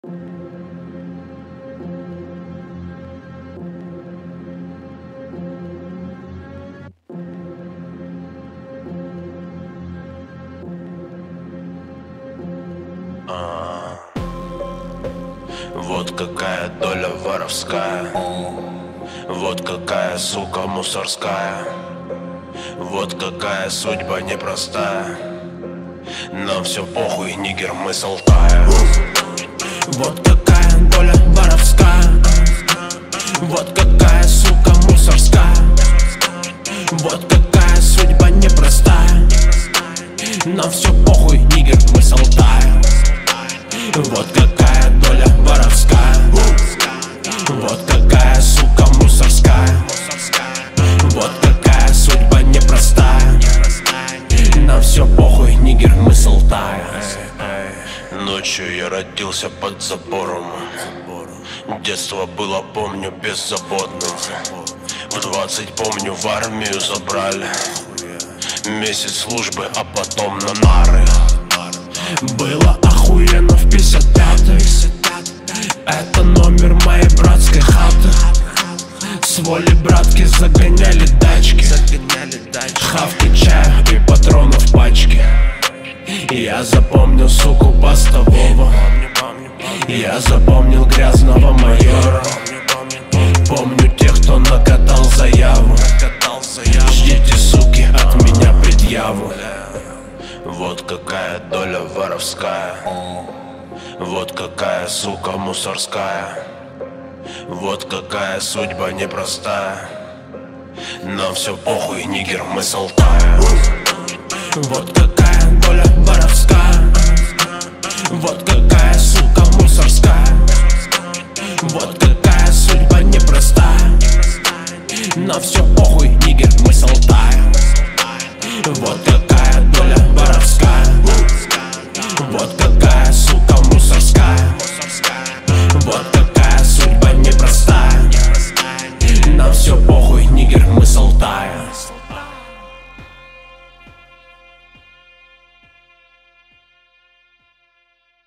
Вот какая доля воровская, вот какая сука мусорская, вот какая судьба непростая. Нам все похуй, нигер, мы с Алтая. Вот какая доля воровская, вот какая сука мусорская, вот какая судьба непростая. Нам все похуй, нигер, мы с Алтая. Вот какая доля воровская, вот какая сука мусорская, вот какая судьба непростая. Нам все похуй, нигер, мы с Алтая. Ночью я родился под забором. Детство было, помню, беззаботным. В 20, помню, в армию забрали. Месяц службы, а потом на нары. Было охуенно в 55-й. Это номер моей братской хаты. С воли братки загоняли дачки, хавки, чая и патронов пачки. Я запомнил суку постового, я запомнил грязного майора. Помню тех, кто накатал заяву. Ждите, суки, от меня предъяву. Вот какая доля воровская, вот какая сука мусорская, вот какая судьба непростая. Нам все похуй, нигер, мы с Алтая. Вот какая доля воровская, вот какая сука мусорская, вот какая судьба непростая. Нам все похуй, нигер, мы с Алтая. Вот какая доля воровская, вот какая сука мусорская, вот какая судьба непростая. Нам все похуй, нигер, мы с Алтая.